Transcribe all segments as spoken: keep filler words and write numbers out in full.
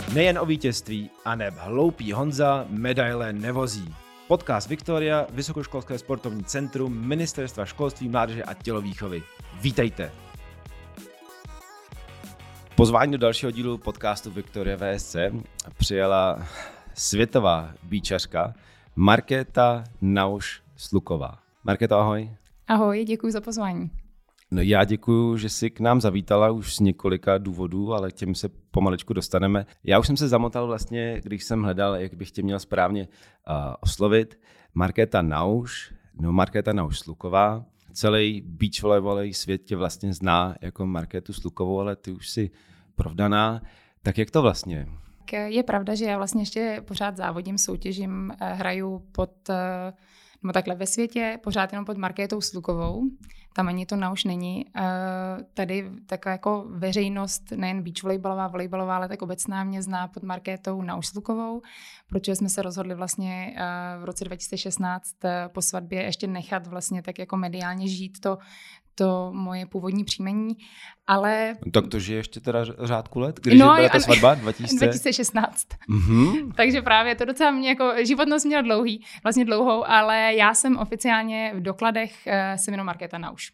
Nejen o vítězství, aneb hloupý Honza medaile nevozí. Podcast Viktoria, Vysokoškolské sportovní centrum Ministerstva školství, mládeže a tělovýchovy. Vítejte! Pozvání do dalšího dílu podcastu Viktoria V S C přijala světová býčařka Markéta Nauš-Sluková. Markéto, ahoj. Ahoj, děkuji za pozvání. No já děkuju, že jsi k nám zavítala už z několika důvodů, ale k těm se pomaličku dostaneme. Já už jsem se zamotal vlastně, když jsem hledal, jak bych tě měl správně uh, oslovit. Markéta Nauš, no Markéta Nauš-Sluková. Celý beach volejbalový svět tě vlastně zná jako Markétu Slukovou, ale ty už jsi provdaná. Tak jak to vlastně? Je pravda, že já vlastně ještě pořád závodím, soutěžím, hraju pod, nebo takhle ve světě, pořád jenom pod Markétou Slukovou. Tam ani to Nauš není. Tady taková jako veřejnost, nejen beach volejbalová, volejbalová, ale tak obecná mě zná pod Markétou Nauš-Slukovou, protože jsme se rozhodli vlastně v roce dva tisíce šestnáct po svatbě ještě nechat vlastně tak jako mediálně žít to, to moje původní příjmení, ale... Tak to žije ještě teda řádku let? Když no, byla ta svatba? dva tisíce šestnáct Mm-hmm. Takže právě to docela mě jako životnost měla dlouhý, vlastně dlouhou, ale já jsem oficiálně v dokladech se jmenuji Markéta Nauš.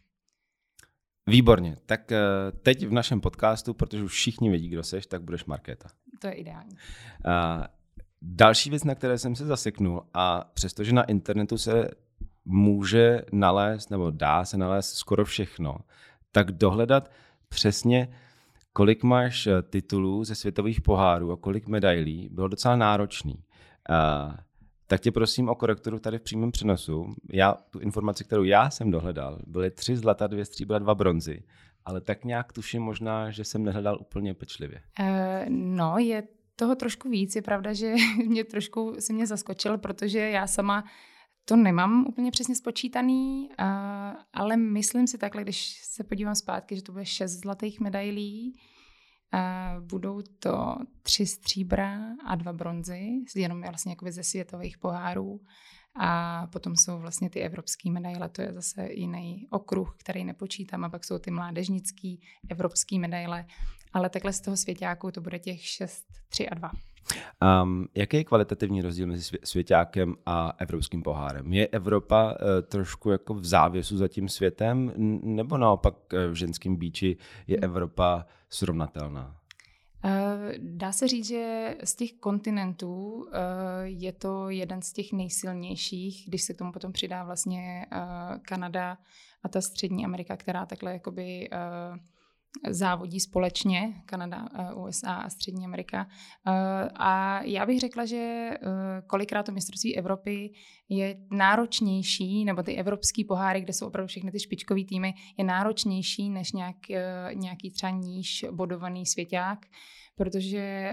Výborně. Tak teď v našem podcastu, protože už všichni vědí, kdo seš, tak budeš Markéta. To je ideální. A další věc, na které jsem se zaseknul, a přestože na internetu se může nalézt, nebo dá se nalézt skoro všechno, tak dohledat přesně, kolik máš titulů ze světových pohárů a kolik medailí, bylo docela náročný. A tak tě prosím o korekturu tady v přímém přenosu. Já tu informaci, kterou já jsem dohledal, byly tři zlata, dvě stříbra, dva bronzy, ale tak nějak tuším možná, že jsem nehledal úplně pečlivě. Uh, no, je toho trošku víc. Je pravda, že mě trošku si mě zaskočil, protože já sama to nemám úplně přesně spočítaný, uh, ale myslím si takhle, když se podívám zpátky, že to bude šest zlatých medailí, uh, budou to tři stříbra a dva bronzy, jenom vlastně jakoby ze světových pohárů, a potom jsou vlastně ty evropské medaile, to je zase jiný okruh, který nepočítám, a pak jsou ty mládežnický evropské medaile, ale takhle z toho svěťáku to bude těch šest, tři a dva. Um, jaký je kvalitativní rozdíl mezi svěťákem a evropským pohárem? Je Evropa uh, trošku jako v závěsu za tím světem, nebo naopak v ženském beachi je Evropa srovnatelná? Uh, dá se říct, že z těch kontinentů uh, je to jeden z těch nejsilnějších, když se k tomu potom přidá vlastně uh, Kanada a ta Střední Amerika, která takhle jakoby uh, závodí společně, Kanada, U S A a Střední Amerika. A já bych řekla, že kolikrát to mistrovství Evropy je náročnější, nebo ty evropský poháry, kde jsou opravdu všechny ty špičkový týmy, je náročnější než nějak, nějaký třeba níž bodovaný svěťák, protože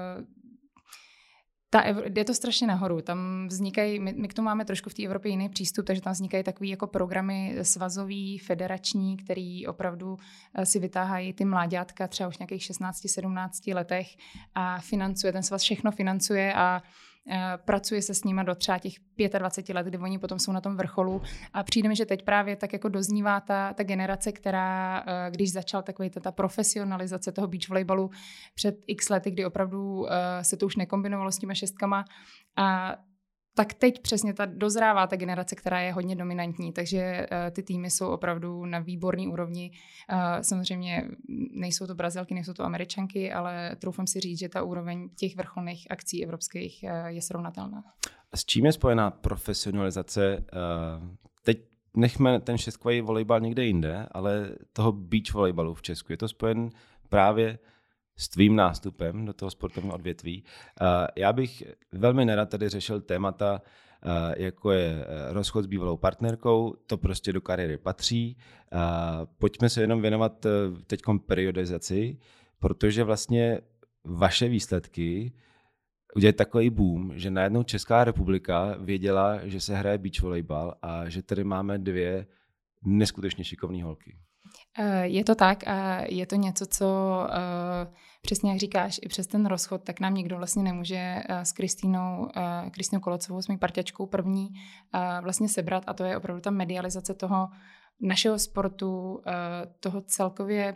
Ta, je to strašně nahoru, tam vznikají, my, my k tomu máme trošku v té Evropě jiný přístup, takže tam vznikají takový jako programy svazový, federační, který opravdu si vytáhají ty mláďátka třeba už nějakých šestnáct sedmnáct letech a financuje, ten svaz všechno financuje a pracuje se s nima do třeba těch dvacet pět let, kdy oni potom jsou na tom vrcholu, a přijde mi, že teď právě tak jako doznívá ta, ta generace, která, když začal takový ta, ta profesionalizace toho beach volejbalu před x lety, kdy opravdu uh, se to už nekombinovalo s těma šestkama, a tak teď přesně ta dozrává ta generace, která je hodně dominantní, takže uh, ty týmy jsou opravdu na výborný úrovni. Uh, samozřejmě nejsou to Brazilky, nejsou to Američanky, ale troufám si říct, že ta úroveň těch vrcholných akcí evropských uh, je srovnatelná. S čím je spojená profesionalizace? Uh, teď nechme ten šestkový volejbal někde jinde, ale toho beach volejbalu v Česku. Je to spojen právě s tvým nástupem do toho sportovního odvětví. Já bych velmi nerad tady řešil témata, jako je rozchod s bývalou partnerkou, to prostě do kariéry patří. Pojďme se jenom věnovat teďkom periodizaci, protože vlastně vaše výsledky udělají takový boom, že najednou Česká republika věděla, že se hraje beach volejbal a že tady máme dvě neskutečně šikovné holky. Je to tak a je to něco, co přesně jak říkáš, i přes ten rozchod, tak nám nikdo vlastně nemůže s Kristýnou, Kristýnou Kolocovou, s mým parťačkou první, vlastně sebrat, a to je opravdu ta medializace toho našeho sportu, toho celkově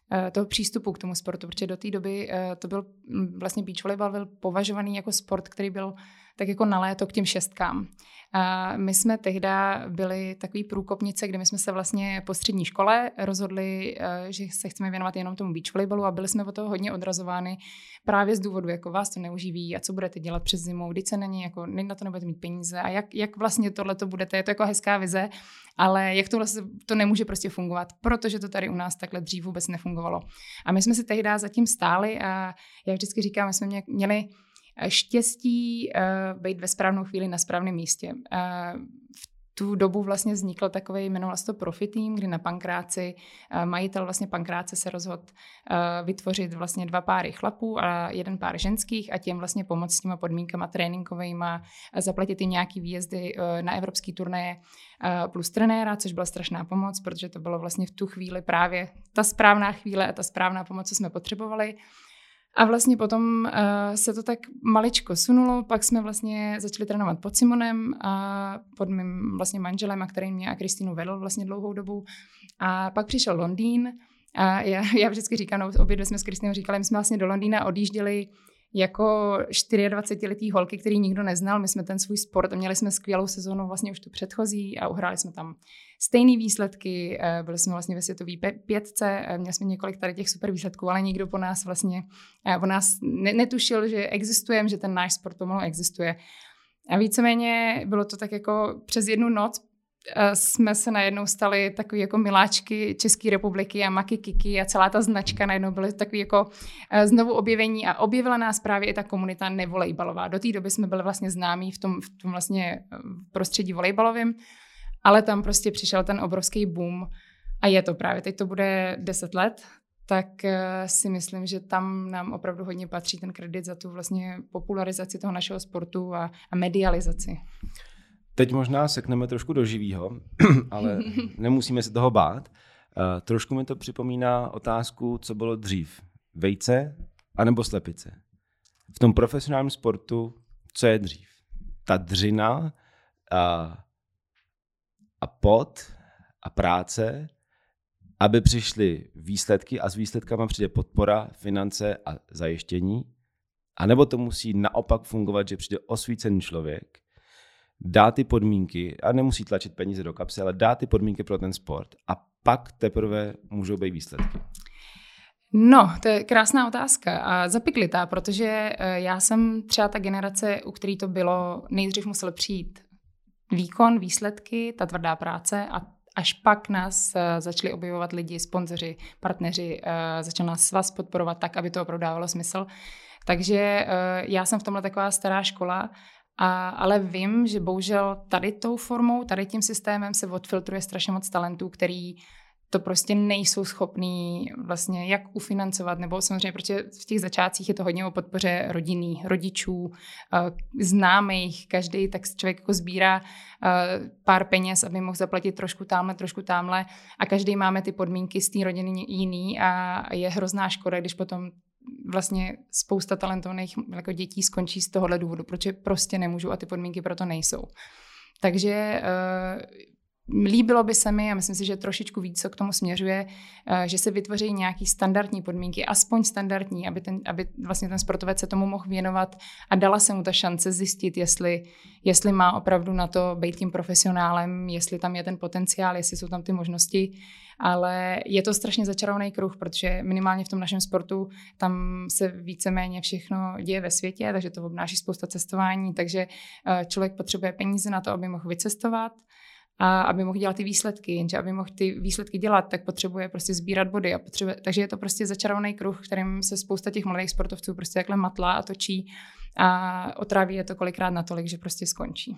toho přístupu k tomu sportu, protože do té doby to byl vlastně beach volleyball byl považovaný jako sport, který byl tak jako na léto k těm šestkám. A my jsme tehdy byli takový průkopnice, kdy my jsme se vlastně po střední škole rozhodli, že se chceme věnovat jenom tomu beach volleyballu a byli jsme od toho hodně odrazovány právě z důvodu, jako vás to neuživí a co budete dělat přes zimu, vždyť se není, jako na to nebudete mít peníze a jak, jak vlastně tohle to budete, je to jako hezká vize, ale jak to vlastně to nemůže prostě fungovat, protože to tady u nás takhle dřív vůbec nefungovalo. A my jsme si tehdy zatím stáli a já vždycky říkám, my jsme měli štěstí uh, být ve správnou chvíli na správném místě. Uh, v tu dobu vlastně vznikl takový, jmenoval se to Profi Tým, kdy na Pankráci uh, majitel vlastně Pankráce se rozhodl uh, vytvořit vlastně dva páry chlapů a jeden pár ženských a těm vlastně pomoct s těma podmínkama tréninkovejma, zaplatit jim nějaký výjezdy uh, na evropský turnaje uh, plus trenéra, což byla strašná pomoc, protože to bylo vlastně v tu chvíli právě ta správná chvíle a ta správná pomoc, co jsme potřebovali. A vlastně potom uh, se to tak maličko sunulo, pak jsme vlastně začali trénovat pod Simonem a pod mým vlastně manželem, a který mě a Kristýnu vedl vlastně dlouhou dobu. A pak přišel Londýn a já, já vždycky říkám, no, obě dvě jsme s Kristýnou říkali, my jsme vlastně do Londýna odjížděli jako dvacetičtyřletý holky, který nikdo neznal. My jsme ten svůj sport a měli jsme skvělou sezónu vlastně už tu předchozí a uhráli jsme tam stejný výsledky, byli jsme vlastně ve světové pětce, měli jsme několik tady těch super výsledků, ale nikdo po nás vlastně po nás netušil, že existujeme, že ten náš sport pomalu existuje. A víceméně bylo to tak jako přes jednu noc jsme se najednou stali takový jako miláčky České republiky a Maky Kiki a celá ta značka najednou byly takový jako znovu objevení a objevila nás právě i ta komunita nevolejbalová. Do té doby jsme byli vlastně známí v tom, v tom vlastně prostředí volejbalovém, ale tam prostě přišel ten obrovský boom a je to právě, teď to bude deset let, tak si myslím, že tam nám opravdu hodně patří ten kredit za tu vlastně popularizaci toho našeho sportu a, a medializaci. Teď možná sekneme trošku do živýho, ale nemusíme se toho bát. Uh, trošku mi to připomíná otázku, co bylo dřív. Vejce anebo slepice? V tom profesionálním sportu, co je dřív? Ta dřina a, a pot a práce, aby přišly výsledky a s výsledkama přijde podpora, finance a zajištění? A nebo to musí naopak fungovat, že přijde osvícený člověk, dá ty podmínky, a nemusí tlačit peníze do kapsy, ale dá ty podmínky pro ten sport a pak teprve můžou být výsledky. No, to je krásná otázka a zapiklitá, protože já jsem třeba ta generace, u který to bylo, nejdřív musel přijít výkon, výsledky, ta tvrdá práce a až pak nás začali objevovat lidi, sponzoři, partneři, začal nás svaz podporovat tak, aby to opravdu dávalo smysl. Takže já jsem v tomhle taková stará škola, A, ale vím, že bohužel tady tou formou, tady tím systémem se odfiltruje strašně moc talentů, který to prostě nejsou schopní vlastně jak ufinancovat, nebo samozřejmě, protože v těch začátcích je to hodně o podpoře rodinných, rodičů, známých, každý tak člověk jako sbírá pár peněz, aby mohl zaplatit trošku támhle, trošku támhle a každý máme ty podmínky z té rodiny jiný a je hrozná škoda, když potom vlastně spousta talentovaných jako dětí skončí z tohohle důvodu, protože prostě nemůžu a ty podmínky proto nejsou. Takže uh, líbilo by se mi, a myslím si, že trošičku víc co k tomu směřuje, uh, že se vytvoří nějaký standardní podmínky, aspoň standardní, aby, ten, aby vlastně ten sportovec se tomu mohl věnovat a dala se mu ta šance zjistit, jestli, jestli má opravdu na to být tím profesionálem, jestli tam je ten potenciál, jestli jsou tam ty možnosti. Ale je to strašně začarovaný kruh, protože minimálně v tom našem sportu tam se víceméně všechno děje ve světě, takže to obnáší spousta cestování, takže člověk potřebuje peníze na to, aby mohl vycestovat a aby mohl dělat ty výsledky, jenže aby mohl ty výsledky dělat, tak potřebuje prostě sbírat body. A potřebuje, takže je to prostě začarovaný kruh, kterým se spousta těch mladých sportovců prostě takhle matlá a točí a otráví je to kolikrát natolik, že prostě skončí.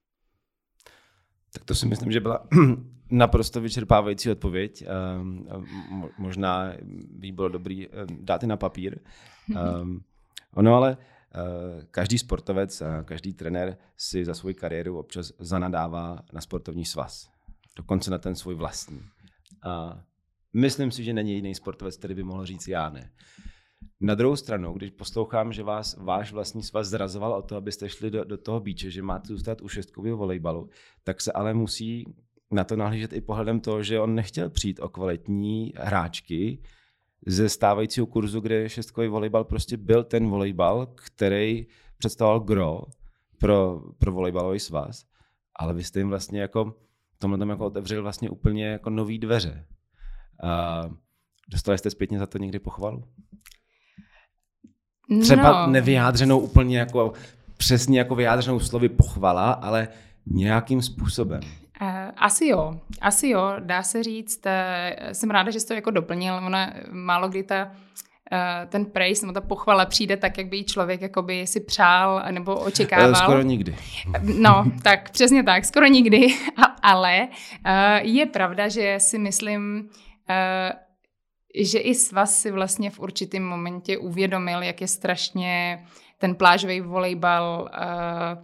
Tak to si myslím, že byla naprosto vyčerpávající odpověď. Um, možná by bylo dobrý dát i na papír. Um, ono ale uh, každý sportovec a každý trenér si za svou kariéru občas zanadává na sportovní svaz. Dokonce na ten svůj vlastní. A myslím si, že není jiný sportovec, který by mohl říct já ne. Na druhou stranu, když poslouchám, že vás váš vlastní svaz zrazoval o to, abyste šli do, do toho beache, že máte zůstat u šestkového volejbalu, tak se ale musí na to nahlížet i pohledem toho, že on nechtěl přijít o kvalitní hráčky, ze stávajícího kurzu, kde šestkový volejbal prostě byl ten volejbal, který představoval gro pro, pro volejbalový svaz, ale vy jste jim vlastně jako tomhle tam jako otevřel vlastně úplně jako nový dveře. A dostali jste zpětně za to někdy pochvalu? Třeba no. nevyjádřenou úplně jako přesně jako vyjádřenou slovy pochvala, ale nějakým způsobem. Uh, asi jo, asi jo, dá se říct. Uh, jsem ráda, že jsi to jako doplnil. Ona málo kdy ta, uh, ten praise nebo ta pochvala přijde tak, jak by jí člověk jakoby si přál nebo očekával. Skoro nikdy. No, tak přesně tak, skoro nikdy. Ale uh, je pravda, že si myslím, uh, že i svaz si vlastně v určitém momentě uvědomil, jak je strašně ten plážový volejbal uh,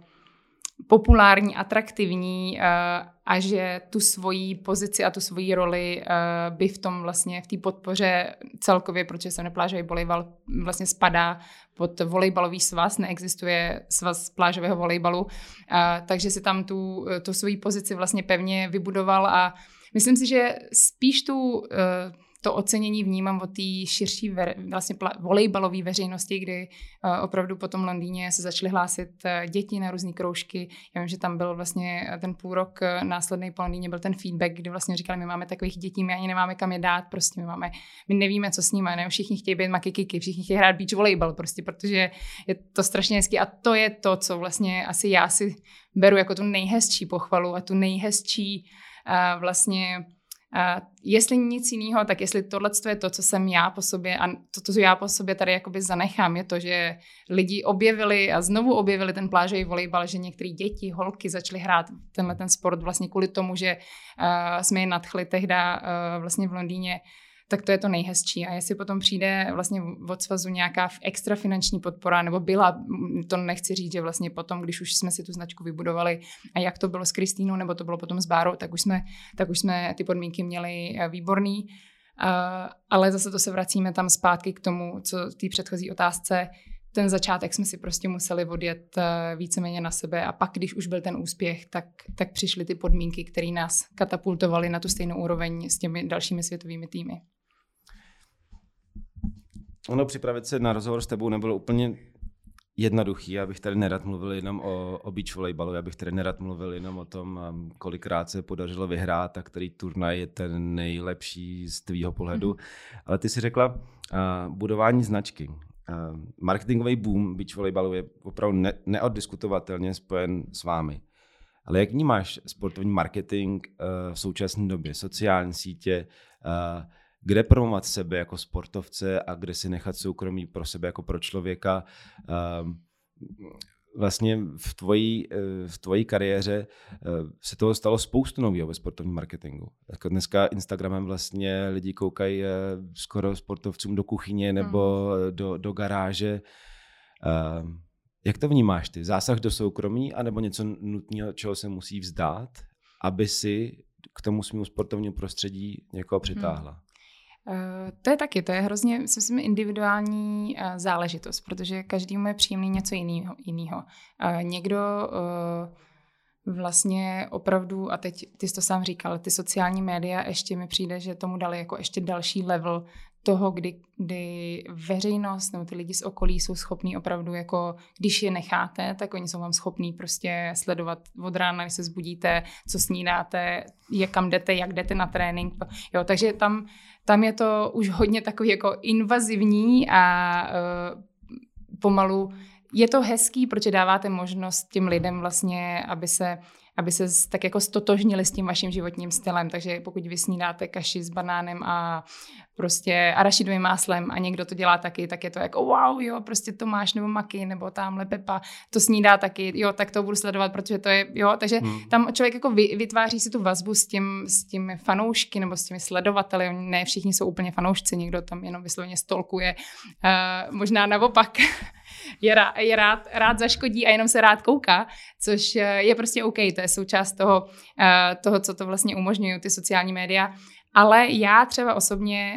populární, atraktivní uh, a že tu svoji pozici a tu svoji roli uh, by v tom vlastně v té podpoře celkově, protože se plážový volejbal vlastně spadá pod volejbalový svaz, neexistuje svaz plážového volejbalu, uh, takže si tam tu, tu svoji pozici vlastně pevně vybudoval a myslím si, že spíš tu uh, to ocenění vnímám od té širší ver, vlastně volejbalové veřejnosti, kdy uh, opravdu po tom Londýně se začaly hlásit uh, děti na různé kroužky. Já vím, že tam byl vlastně ten půl rok uh, následný po Londýně byl ten feedback, kdy vlastně říkali, my máme takových dětí, my ani nemáme kam je dát, prostě my máme, my nevíme, co s nimi, ne, všichni chtějí být makikiky, všichni chtějí hrát beach volejbal, prostě, protože je to strašně hezký a to je to, co vlastně asi já si beru jako tu nejhezčí pochvalu a tu nejhezčí uh, vlastně Uh, jestli nic jiného, tak jestli tohle je to, co jsem já po sobě a to, co já po sobě tady jakoby zanechám, je to, že lidi objevili a znovu objevili ten plážový volejbal, že některé děti, holky začaly hrát tenhle ten sport vlastně kvůli tomu, že uh, jsme je nadchli tehda uh, vlastně v Londýně, tak to je to nejhezčí. A jestli potom přijde vlastně od svazu nějaká extra finanční podpora, nebo byla, to nechci říct, že vlastně potom, když už jsme si tu značku vybudovali a jak to bylo s Kristýnou, nebo to bylo potom s Bárou, tak už jsme, tak už jsme ty podmínky měli výborný. Uh, ale zase to se vracíme tam zpátky k tomu, co té předchozí otázce. Ten začátek jsme si prostě museli odjet uh, víceméně na sebe a pak, když už byl ten úspěch, tak, tak přišly ty podmínky, které nás katapultovaly na tu stejnou úroveň s těmi dalšími světovými týmy. Ono připravit se na rozhovor s tebou nebylo úplně jednoduchý. Já bych tady nerad mluvil jenom o, o beach volejbalu, já bych tady nerad mluvil jenom o tom, kolikrát se podařilo vyhrát a který turnaj je ten nejlepší z tvýho pohledu. Mm. Ale ty si řekla uh, budování značky. Uh, marketingový boom beach volejbalu je opravdu ne- neoddiskutovatelně spojen s vámi. Ale jak vnímáš sportovní marketing uh, v současné době, sociální sítě, uh, kde promovat sebe jako sportovce a kde si nechat soukromí pro sebe jako pro člověka. Vlastně v tvojí, v tvojí kariéře se toho stalo spoustu nového ve sportovním marketingu. Jako dneska Instagramem vlastně lidi koukají skoro sportovcům do kuchyně nebo hmm. do, do garáže. Jak to vnímáš ty? Zásah do soukromí anebo něco nutného, čeho se musí vzdát, aby si k tomu svému sportovnímu prostředí někoho přitáhla? Hmm. Uh, to je taky, to je hrozně, myslím, individuální uh, záležitost, protože každému je příjemný něco jinýho. jinýho. Uh, někdo uh, vlastně opravdu, a teď ty jsi to sám říkal, ty sociální média ještě mi přijde, že tomu dali jako ještě další level toho, kdy, kdy veřejnost nebo ty lidi z okolí jsou schopní opravdu, jako když je necháte, tak oni jsou vám schopní prostě sledovat od rána, když se zbudíte, co snídáte, jak kam jdete, jak jdete na trénink. Jo, takže tam, tam je to už hodně takový jako invazivní a uh, pomalu je to hezký, protože dáváte možnost těm lidem vlastně, aby se aby se tak jako stotožnili s tím vaším životním stylem. Takže pokud vy snídáte kaši s banánem a prostě arašidovým máslem a někdo to dělá taky, tak je to jako wow, jo, prostě Tomáš nebo Maki nebo tamhle Pepa to snídá taky, jo, tak to budu sledovat, protože to je, jo, takže hmm. tam člověk jako vytváří si tu vazbu s tím, s těmi fanoušky nebo s těmi sledovateli, ne všichni jsou úplně fanoušci, někdo tam jenom vysloveně stolkuje, uh, možná naopak je, rád, je rád, rád zaškodí a jenom se rád kouká, což je prostě OK, to je součást toho, toho, co to vlastně umožňují ty sociální média. Ale já třeba osobně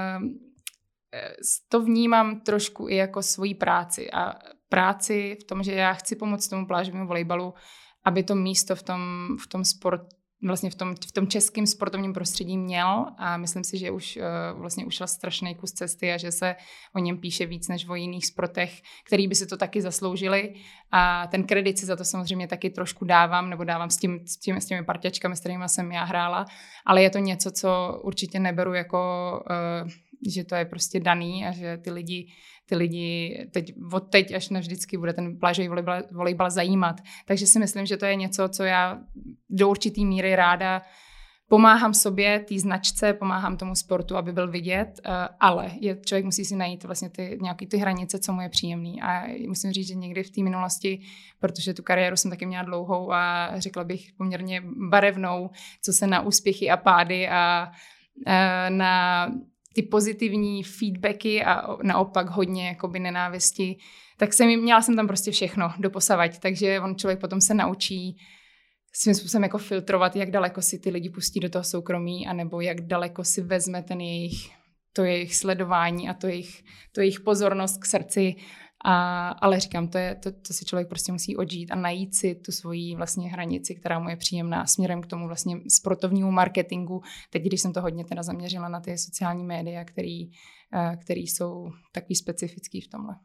to vnímám trošku i jako svoji práci. A práci v tom, že já chci pomoct tomu plážovému volejbalu, aby to místo v tom, v tom sport, vlastně v tom, v tom českém sportovním prostředí měl a myslím si, že už uh, vlastně ušel strašný kus cesty a že se o něm píše víc než o jiných sportech, který by si to taky zasloužili a ten kredit si za to samozřejmě taky trošku dávám nebo dávám s, tím, s, tím, s těmi parťačkami, s kterými jsem já hrála, ale je to něco, co určitě neberu jako, uh, že to je prostě daný a že ty lidi ty lidi teď, od teď až navždycky bude ten plážový volejbal, volejbal zajímat. Takže si myslím, že to je něco, co já do určitý míry ráda pomáhám sobě, té značce, pomáhám tomu sportu, aby byl vidět, ale je, člověk musí si najít vlastně ty, nějaké ty hranice, co mu je příjemný. A musím říct, že někdy v té minulosti, protože tu kariéru jsem taky měla dlouhou a řekla bych poměrně barevnou, co se na úspěchy a pády a, a na ty pozitivní feedbacky a naopak hodně jakoby nenávisti, tak jsem měla jsem tam prostě všechno doposavať, takže on člověk potom se naučí svým způsobem jako filtrovat, jak daleko si ty lidi pustí do toho soukromí, anebo jak daleko si vezme ten jejich, to jejich sledování a to jejich, to jejich pozornost k srdci. A, ale říkám, to, je, to, to si člověk prostě musí odžít a najít si tu svoji vlastně hranici, která mu je příjemná směrem k tomu vlastně sportovnímu marketingu. Teď, když jsem to hodně teda zaměřila na ty sociální média, který, který jsou takový specifický v tomhle.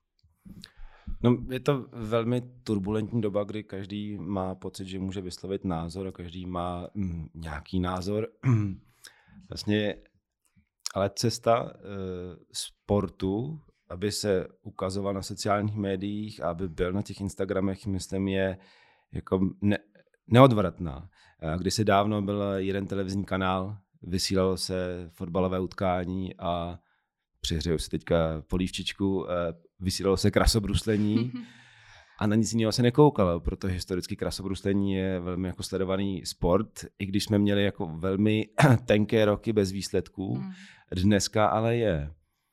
No, je to velmi turbulentní doba, kdy každý má pocit, že může vyslovit názor a každý má mm, nějaký názor. Vlastně, ale cesta e, sportu, aby se ukazoval na sociálních médiích a aby byl na těch Instagramech, myslím, je jako ne, neodvratná. Kdysi dávno byl jeden televizní kanál, vysílalo se fotbalové utkání a přihřeju si teďka polívčičku, vysílalo se krasobruslení a na nic jiného se nekoukalo, protože historicky krasobruslení je velmi jako sledovaný sport, i když jsme měli jako velmi tenké roky bez výsledků. Dneska ale je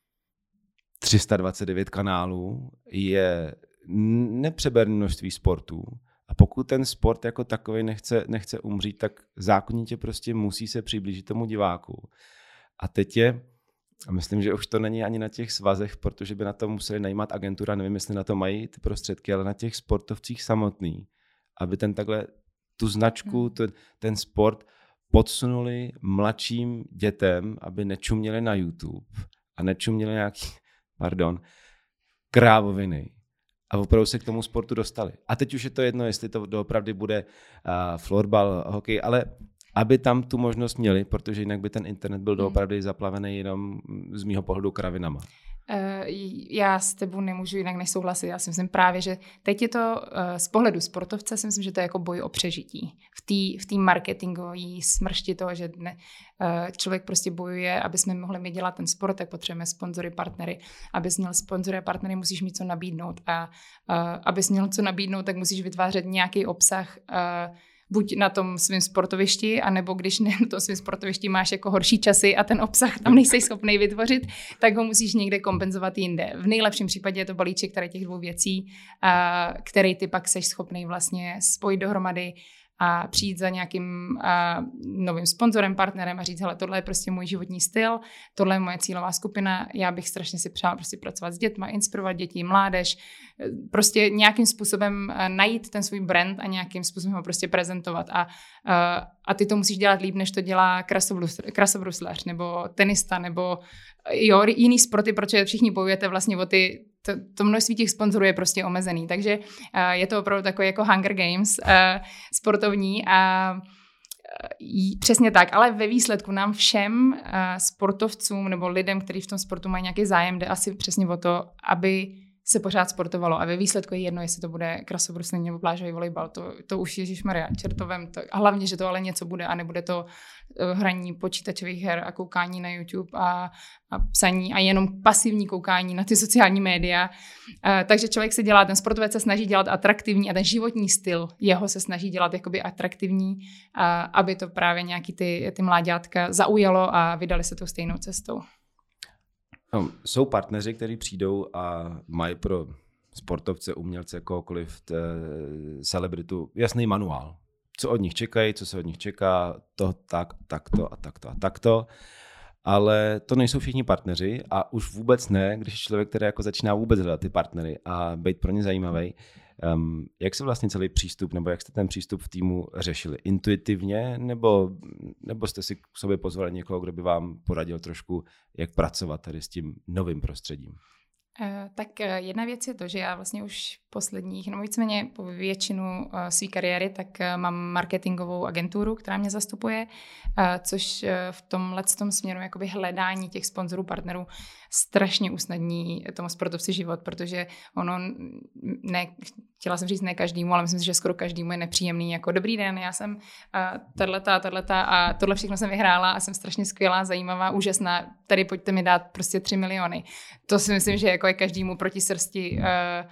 tři sta dvacet devět kanálů, je nepřeberné množství sportů a pokud ten sport jako takový nechce, nechce umřít, tak zákonitě prostě musí se přiblížit tomu diváku. A teď je, a myslím, že už to není ani na těch svazech, protože by na to museli najímat agentura, nevím, jestli na to mají ty prostředky, ale na těch sportovcích samotný, aby ten takhle, tu značku, ten, ten sport podsunuli mladším dětem, aby nečuměli na YouTube a nečuměli nějaký pardon, krávoviny a opravdu se k tomu sportu dostali. A teď už je to jedno, jestli to doopravdy bude uh, florbal, hokej, ale aby tam tu možnost měli, protože jinak by ten internet byl doopravdy zaplavený jenom z mýho pohledu kravinama. Já s tebou nemůžu jinak než souhlasit. Já si myslím právě, že teď je to z pohledu sportovce, si myslím, že to je jako boj o přežití. V té v té marketingové smršti toho, že ne, člověk prostě bojuje, aby jsme mohli mít dělat ten sport, tak potřebujeme sponzory, partnery. Abys měl sponzory a partnery, musíš mít co nabídnout. A abys měl co nabídnout, tak musíš vytvářet nějaký obsah, buď na tom svém sportovišti, anebo když ne, na tom svém sportovišti máš jako horší časy a ten obsah tam nejsi schopný vytvořit, tak ho musíš někde kompenzovat jinde. V nejlepším případě je to balíček tady těch dvou věcí, který ty pak seš schopný vlastně spojit dohromady a přijít za nějakým a, novým sponzorem, partnerem a říct, hele, tohle je prostě můj životní styl, tohle je moje cílová skupina, já bych strašně si přála prostě pracovat s dětma, inspirovat děti, mládež, prostě nějakým způsobem najít ten svůj brand a nějakým způsobem ho prostě prezentovat a, a, a ty to musíš dělat líp, než to dělá krasobruslař nebo tenista nebo jo, jiný sporty, protože všichni bojujete vlastně o ty To, to množství těch sponzorů je prostě omezený, takže uh, je to opravdu takový jako Hunger Games uh, sportovní a uh, přesně tak, ale ve výsledku nám všem uh, sportovcům nebo lidem, kteří v tom sportu mají nějaký zájem, jde asi přesně o to, aby se pořád sportovalo a ve výsledku je jedno, jestli to bude krasobruslení nebo plážový volejbal, to, to už ježišmarja, čertovem, to, a hlavně, že to ale něco bude a nebude to uh, hraní počítačových her a koukání na YouTube a, a psaní a jenom pasivní koukání na ty sociální média. Uh, takže člověk se dělá, ten sportovec se snaží dělat atraktivní a ten životní styl jeho se snaží dělat jakoby atraktivní, uh, aby to právě nějaký ty, ty mláďátka zaujalo a vydali se tou stejnou cestou. No, jsou partneři, kteří přijdou a mají pro sportovce, umělce, kohokoliv, t, celebritu jasný manuál. Co od nich čekají, co se od nich čeká, to tak, takto a takto a takto. Ale to nejsou všichni partneři a už vůbec ne, když člověk, který jako začíná vůbec hledat ty partnery a být pro ně zajímavý, Um, jak se vlastně celý přístup, nebo jak jste ten přístup v týmu řešili? Intuitivně, nebo, nebo jste si k sobě pozvali někoho, kdo by vám poradil trošku, jak pracovat tady s tím novým prostředím? Uh, tak uh, jedna věc je to, že já vlastně už posledních, no víceméně po většinu uh, své kariéry, tak uh, mám marketingovou agenturu, která mě zastupuje, uh, což uh, v tomhle tom směru jakoby hledání těch sponzorů, partnerů strašně usnadní tomu sportovci život, protože ono, ne, chtěla jsem říct ne každému, ale myslím si, že skoro každému je nepříjemný, jako dobrý den, já jsem uh, tato, tato a tohle všechno jsem vyhrála a jsem strašně skvělá, zajímavá, úžasná, tady pojďte mi dát prostě tři miliony. To si myslím, že jako je každému proti srsti, uh,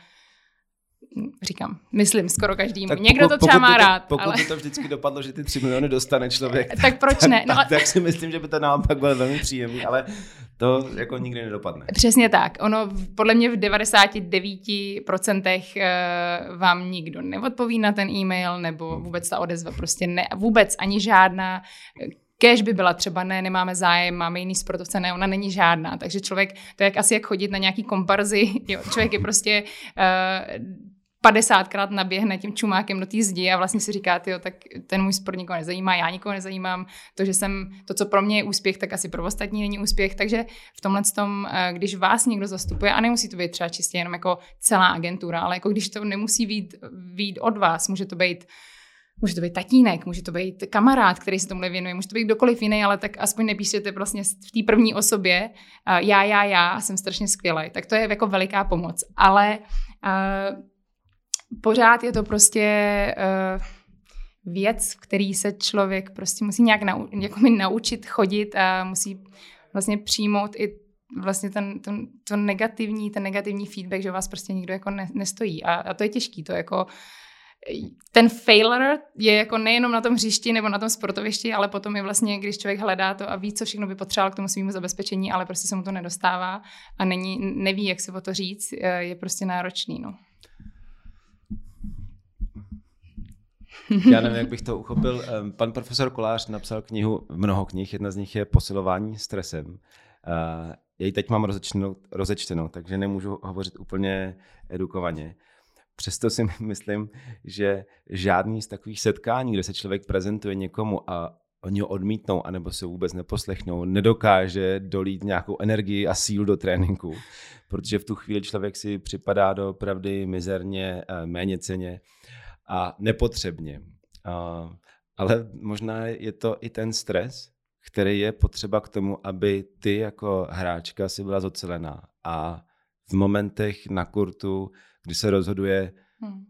říkám, myslím skoro každému. Tak Někdo pokud, to třeba má to, rád. Pokud ale... by to vždycky dopadlo, že ty tři miliony dostane člověk, tak proč tak, ne? No, tak, tak si myslím, že by to naopak bylo velmi příjemný, ale to jako nikdy nedopadne. Přesně tak. Ono podle mě v devadesát devět procent vám nikdo neodpoví na ten e-mail, nebo vůbec ta odezva prostě ne, vůbec ani žádná. Kéž by byla třeba, ne, nemáme zájem, máme jiný sportovce, ne, ona není žádná. Takže člověk, to je jak asi jak chodit na nějaký komparzy, jo, člověk je prostě uh, padesátkrát naběhne tím čumákem do té zdi a vlastně si říká, tyjo, tak ten můj sport nikoho nezajímá, já nikoho nezajímám, to, že jsem, to, co pro mě je úspěch, tak asi pro ostatní není úspěch, takže v tomhle tom, když vás někdo zastupuje, a nemusí to být třeba čistě jenom jako celá agentura, ale jako když to nemusí být, být od vás, může to být Může to být tatínek, může to být kamarád, který se tomu věnuje, může to být kdokoliv jiný, ale tak aspoň nepíšete vlastně v té první osobě uh, já, já, já, jsem strašně skvělý. Tak to je jako veliká pomoc. Ale uh, pořád je to prostě uh, věc, v který se člověk prostě musí nějak nau- jako naučit chodit a musí vlastně přijmout i vlastně ten, ten, to negativní, ten negativní feedback, že vás prostě nikdo jako ne, nestojí. A, a to je těžký, to jako ten failure je jako nejenom na tom hřišti nebo na tom sportovišti, ale potom i vlastně, když člověk hledá to a ví, co všechno by potřeboval k tomu svému zabezpečení, ale prostě se mu to nedostává a není, neví, jak se o to říct, je prostě náročný. No. Já nevím, jak bych to uchopil. Pan profesor Kolář napsal knihu, mnoho knih, jedna z nich je Posilování stresem. Já ji teď mám rozečtenou, rozečtenou, takže nemůžu hovořit úplně edukovaně. Přesto si myslím, že žádný z takových setkání, kde se člověk prezentuje někomu a oni ho odmítnou, anebo se vůbec neposlechnou, nedokáže dolít nějakou energii a sílu do tréninku, protože v tu chvíli člověk si připadá doopravdy mizerně, méněcenně a nepotřebně. Ale možná je to i ten stres, který je potřeba k tomu, aby ty jako hráčka si byla zocelená a v momentech na kurtu, kdy se rozhoduje hmm.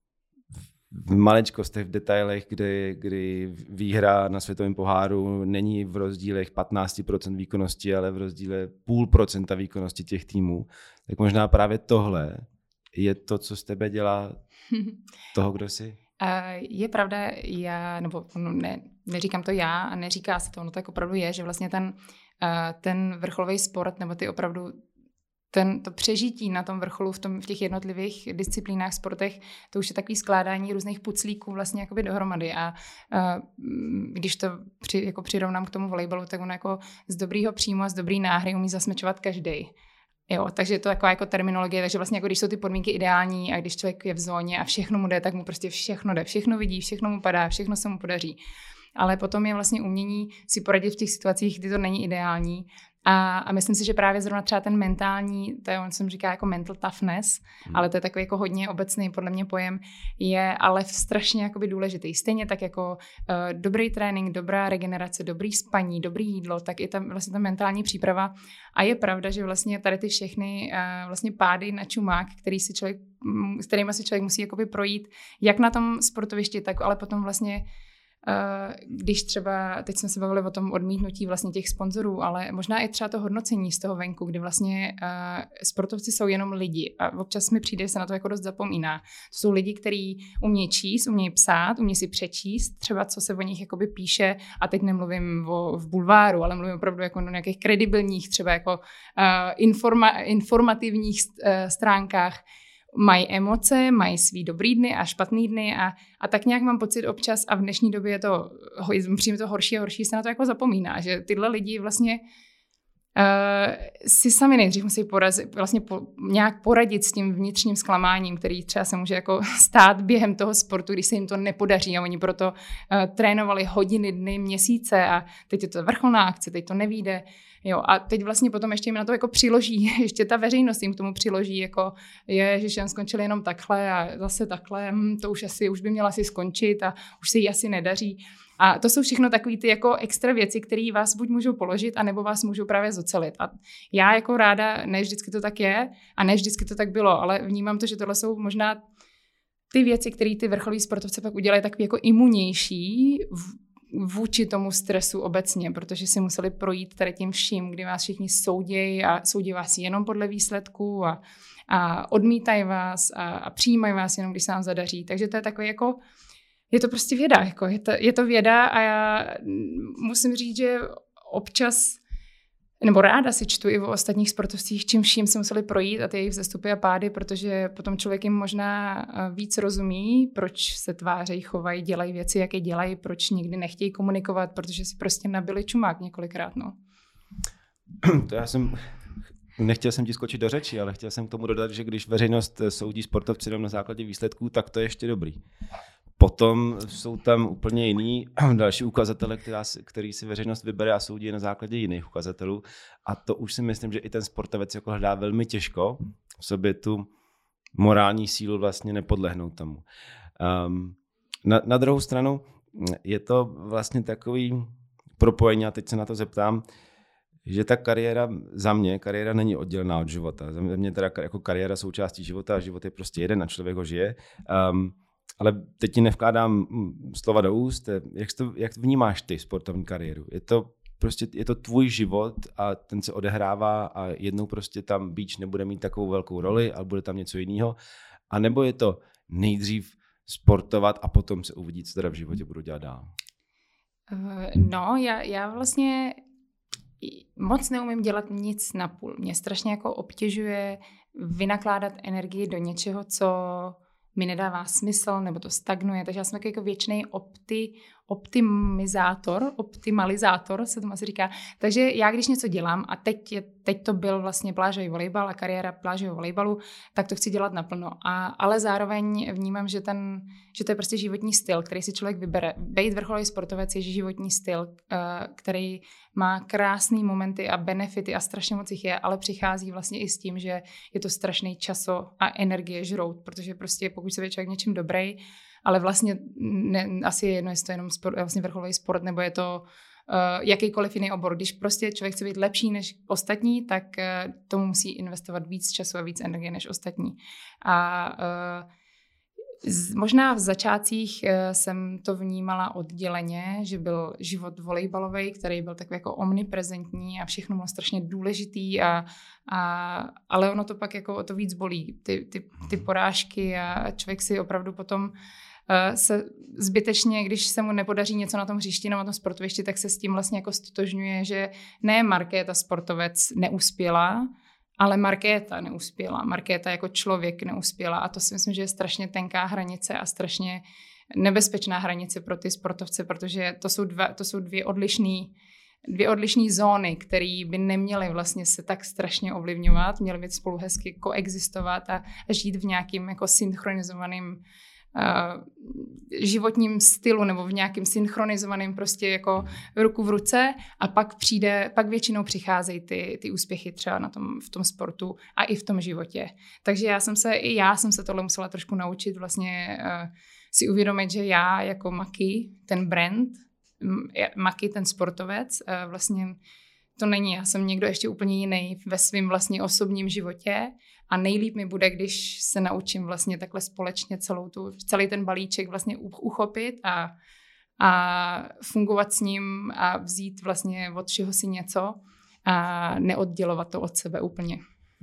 v maličkostech, v detailech, kdy, kdy výhra na světovém poháru není v rozdílech patnáct procent výkonnosti, ale v rozdíle půl procenta výkonnosti těch týmů, tak možná právě tohle je to, co z tebe dělá toho, kdo jsi? Je pravda, já, nebo no ne, neříkám to já a neříká se to, ono tak opravdu je, že vlastně ten, ten vrcholový sport, nebo ty opravdu Ten, to přežití na tom vrcholu v, tom, v těch jednotlivých disciplínách, sportech, to už je takový skládání různých puclíků vlastně jakoby dohromady. A uh, když to při, jako přirovnám k tomu volejbalu, tak on jako z dobrýho příjmu a z dobrý náhry umí zasmečovat každej. Jo, takže je to taková jako terminologie, takže vlastně jako když jsou ty podmínky ideální a když člověk je v zóně a všechno mu jde, tak mu prostě všechno jde, všechno vidí, všechno mu padá, všechno se mu podaří. Ale potom je vlastně umění si poradit v těch situacích, kdy to není ideální. A, a myslím si, že právě zrovna třeba ten mentální, to je, on jsem říká jako mental toughness, hmm. ale to je takový jako hodně obecný podle mě pojem, je ale strašně jakoby důležitý. Stejně tak jako uh, dobrý trénink, dobrá regenerace, dobrý spaní, dobrý jídlo, tak i tam vlastně ta mentální příprava. A je pravda, že vlastně tady ty všechny uh, vlastně pády na čumák, který si člověk, s kterými si člověk musí jakoby projít, jak na tom sportovišti, tak ale potom vlastně když třeba, teď jsme se bavili o tom odmítnutí vlastně těch sponzorů, ale možná i třeba to hodnocení z toho venku, kdy vlastně uh, sportovci jsou jenom lidi a občas mi přijde, že se na to jako dost zapomíná. To jsou lidi, kteří umějí číst, umějí psát, umějí si přečíst, třeba co se o nich jakoby píše a teď nemluvím o, v bulváru, ale mluvím opravdu jako o nějakých kredibilních třeba jako uh, informa, informativních uh, stránkách. Mají emoce, mají svý dobrý dny a špatný dny a, a tak nějak mám pocit občas a v dnešní době je to, přijím to horší a horší, se na to jako zapomíná, že tyhle lidi vlastně Uh, si sami nejdřív musí porazit, vlastně po, nějak poradit s tím vnitřním zklamáním, který třeba se může jako stát během toho sportu, když se jim to nepodaří a oni proto uh, trénovali hodiny, dny, měsíce a teď je to vrcholná akce, teď to nevyjde. Jo, a teď vlastně potom ještě jim na to jako přiloží, ještě ta veřejnost jim k tomu přiloží, jako je, že jen skončili jenom takhle a zase takhle, hm, to už asi, už by měla asi skončit a už se jí asi nedaří. A to jsou všechno takové ty jako extra věci, které vás buď můžou položit, anebo vás můžou právě zocelit. A já jako ráda, ne vždycky to tak je a ne vždycky to tak bylo, ale vnímám to, že tohle jsou možná ty věci, které ty vrcholoví sportovci pak udělají takový jako imunnější vůči tomu stresu obecně, protože si museli projít tady tím vším, kdy vás všichni soudějí a soudí vás jenom podle výsledků a, a odmítají vás a, a přijímají vás jenom, když se vám zadaří. Takže to je takový jako je to prostě věda, jako je, to, je to věda a já musím říct, že občas, nebo ráda si čtu i o ostatních sportovcích, čím vším se museli projít a ty jejich vzestupy a pády, protože potom člověk jim možná víc rozumí, proč se tvářejí, chovají, dělají věci, jaké dělají, proč nikdy nechtějí komunikovat, protože si prostě nabili čumák několikrát, no. To já jsem... Nechtěl jsem ti skočit do řeči, ale chtěl jsem k tomu dodat, že když veřejnost soudí sportovci jenom na základě výsledků, tak to je ještě dobrý. Potom jsou tam úplně jiný další ukazatele, která, který si veřejnost vybere a soudí na základě jiných ukazatelů. A to už si myslím, že i ten sportovec jako hledá velmi těžko v sobě tu morální sílu vlastně nepodlehnout tomu. Um, na, na druhou stranu je to vlastně takový propojení, a teď se na to zeptám, že ta kariéra za mě, kariéra není oddělená od života. Za mě teda jako kariéra součástí života, život je prostě jeden a člověk ho žije. Um, ale teď ti nevkládám slova do úst. Jak to, jak vnímáš ty sportovní kariéru? Je to prostě je to tvůj život a ten se odehrává a jednou prostě tam beach nebude mít takovou velkou roli, ale bude tam něco jiného? A nebo je to nejdřív sportovat a potom se uvidí, co teda v životě budu dělat dál? No, já, já vlastně moc neumím dělat nic napůl. Mě strašně jako obtěžuje vynakládat energii do něčeho, co mi nedává smysl, nebo to stagnuje. Takže já jsem takový jako věčný opti, optimizátor, optimalizátor se tomu asi říká. Takže já, když něco dělám, a teď, je, teď to byl vlastně plážový volejbal a kariéra plážového volejbalu, tak to chci dělat naplno. A, ale zároveň vnímám, že, ten, že to je prostě životní styl, který si člověk vybere. Bejt vrcholový sportovec je životní styl, který má krásné momenty a benefity a strašně moc jich je, ale přichází vlastně i s tím, že je to strašný časo a energie žrout, protože prostě pokud se je člověk něčím dobrý, ale vlastně ne, asi je jedno, jestli to je jenom sport, vlastně vrcholový sport, nebo je to uh, jakýkoliv jiný obor. Když prostě člověk chce být lepší než ostatní, tak uh, tomu musí investovat víc času a víc energie než ostatní. A uh, z, možná v začátcích uh, jsem to vnímala odděleně, že byl život volejbalový, který byl takový jako omniprezentní a všechno bylo strašně důležitý, a, a, ale ono to pak jako o to víc bolí. Ty, ty, ty porážky a člověk si opravdu potom se zbytečně, když se mu nepodaří něco na tom hřišti nebo na tom sportovišti, tak se s tím vlastně jako stotožňuje, že ne Markéta sportovec neuspěla, ale Markéta neuspěla. Markéta jako člověk neuspěla a to si myslím, že je strašně tenká hranice a strašně nebezpečná hranice pro ty sportovce, protože to jsou, dva, to jsou dvě odlišné dvě odlišné zóny, které by neměly vlastně se tak strašně ovlivňovat, měly by spolu hezky koexistovat a žít v nějakým jako synchronizovaným Uh, životním stylu nebo v nějakým synchronizovaným prostě jako ruku v ruce a pak přijde, pak většinou přicházejí ty, ty úspěchy třeba na tom, v tom sportu a i v tom životě. Takže já jsem se, i já jsem se tohle musela trošku naučit vlastně uh, si uvědomit, že já jako Maki, ten brand, Maki, ten sportovec, uh, vlastně to není, já jsem někdo ještě úplně jiný ve svém vlastně osobním životě a nejlíp mi bude, když se naučím vlastně takhle společně celou tu, celý ten balíček vlastně uchopit a, a fungovat s ním a vzít vlastně od všeho si něco a neoddělovat to od sebe úplně.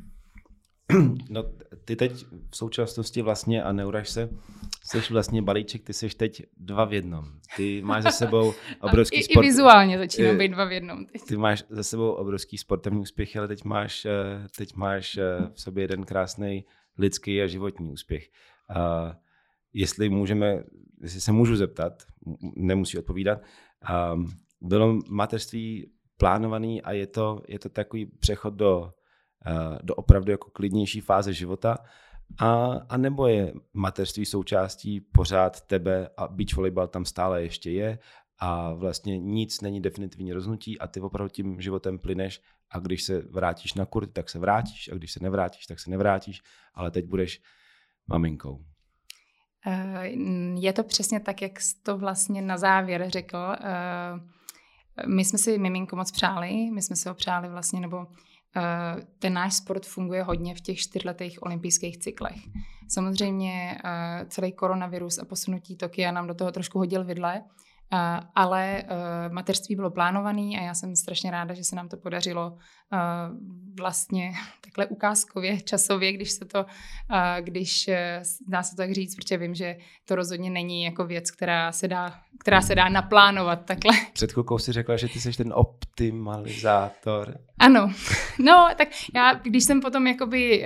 No, ty teď v současnosti vlastně, a neuraž se, jsi vlastně balíček, ty jsi teď dva v jednom. Ty máš za sebou obrovský I, sport... I vizuálně začínám být dva v jednom. Teď. Ty máš za sebou obrovský sportovní úspěch, ale teď máš, teď máš v sobě jeden krásný lidský a životní úspěch. A jestli můžeme, jestli se můžu zeptat, nemusí odpovídat, bylo mateřství plánovaný a je to, je to takový přechod do, do opravdu jako klidnější fáze života. A, a nebo je mateřství součástí pořád tebe a beach volejbal tam stále ještě je a vlastně nic není definitivní rozhodnutí a ty opravdu tím životem plyneš a když se vrátíš na kurt, tak se vrátíš a když se nevrátíš, tak se nevrátíš, ale teď budeš maminkou. Je to přesně tak, jak jsi to vlastně na závěr řekl. My jsme si miminko moc přáli, my jsme si ho přáli vlastně, nebo ten náš sport funguje hodně v těch čtyřletých olympijských cyklech. Samozřejmě celý koronavirus a posunutí Tokia nám do toho trošku hodil vidle, ale mateřství bylo plánované a já jsem strašně ráda, že se nám to podařilo vlastně takhle ukázkově, časově, když se to, když dá se tak říct, protože vím, že to rozhodně není jako věc, která se dá, která se dá naplánovat takhle. Před chvilkou si řekla, že ty jsi ten optimalizátor. Ano, no tak já, když jsem potom jakoby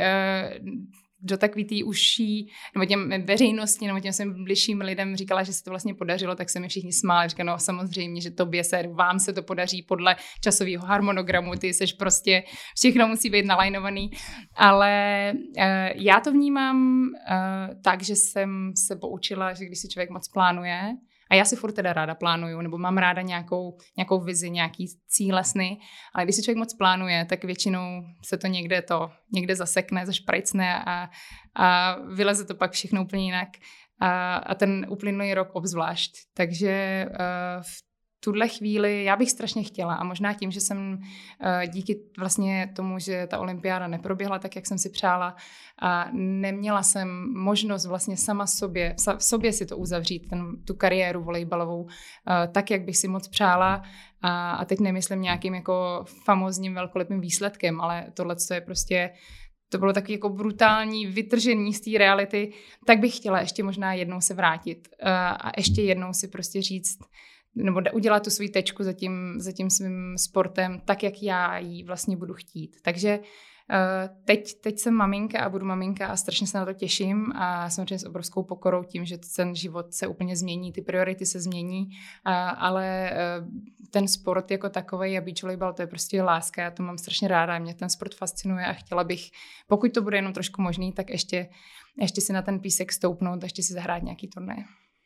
do takový té užší, nebo těm veřejnosti, nebo těm svým bližším lidem říkala, že se to vlastně podařilo, tak se mi všichni smáli. Říkala, no samozřejmě, že tobě se, vám se to podaří podle časového harmonogramu, ty seš prostě, všechno musí být nalajnovaný. Ale uh, já to vnímám uh, tak, že jsem se poučila, že když si člověk moc plánuje, a já si furt teda ráda plánuju, nebo mám ráda nějakou, nějakou vizi, nějaký cíle, sny, ale když si člověk moc plánuje, tak většinou se to někde to někde zasekne, zašprajcne a, a vyleze to pak všechno úplně jinak. A, a ten uplynulý rok obzvlášť. Takže uh, v tuhle chvíli já bych strašně chtěla a možná tím, že jsem uh, díky vlastně tomu, že ta olympiáda neproběhla tak, jak jsem si přála a neměla jsem možnost vlastně sama sobě, v sobě si to uzavřít, ten, tu kariéru volejbalovou, uh, tak, jak bych si moc přála a, a teď nemyslím nějakým jako famózním velkolepým výsledkem, ale tohle je prostě to bylo takový jako brutální vytržení z té reality, tak bych chtěla ještě možná jednou se vrátit uh, a ještě jednou si prostě říct, nebo udělat tu svou tečku za tím, za tím svým sportem tak, jak já ji vlastně budu chtít. Takže uh, teď, teď jsem maminka a budu maminka a strašně se na to těším a samozřejmě s obrovskou pokorou tím, že ten život se úplně změní, ty priority se změní, uh, ale uh, ten sport jako takovej a beach volleyball, to je prostě láska, já to mám strašně ráda, mě ten sport fascinuje a chtěla bych, pokud to bude jenom trošku možný, tak ještě, ještě si na ten písek stoupnout a ještě si zahrát nějaký turnaj.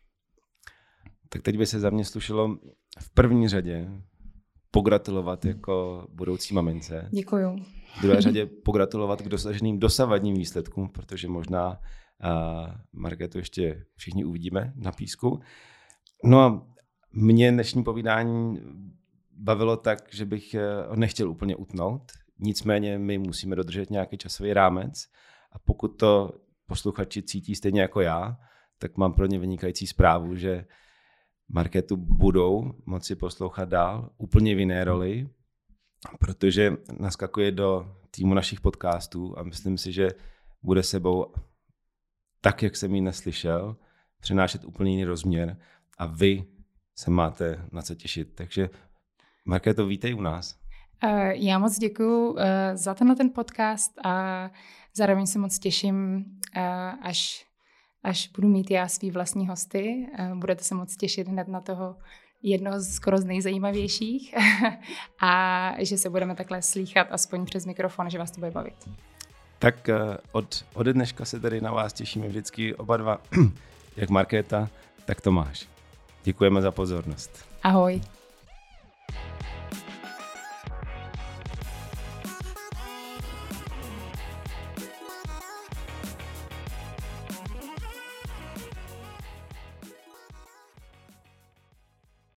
Tak teď by se za mě slušelo v první řadě pogratulovat jako budoucí mamince. Děkuju. V druhé řadě pogratulovat k dosaženým dosavadním výsledkům, protože možná uh, Markétu ještě všichni uvidíme na písku. No a mě dnešní povídání bavilo tak, že bych ho nechtěl úplně utnout. Nicméně my musíme dodržet nějaký časový rámec a pokud to posluchači cítí stejně jako já, tak mám pro ně vynikající zprávu, že Markétu budou moci poslouchat dál úplně v jiné roli, protože naskakuje do týmu našich podcastů a myslím si, že bude sebou, tak jak jsem ji neslyšel, přenášet úplně jiný rozměr a vy se máte na co těšit. Takže Markéto, vítej u nás. Já moc děkuju za tenhle ten podcast a zároveň se moc těším, až až budu mít já svý vlastní hosty. Budete se moc těšit hned na toho jednoho z skoro z nejzajímavějších a že se budeme takhle slýchat aspoň přes mikrofon, že vás to bude bavit. Tak od, ode dneška se tady na vás těšíme vždycky oba dva, jak Markéta, tak Tomáš. Děkujeme za pozornost. Ahoj.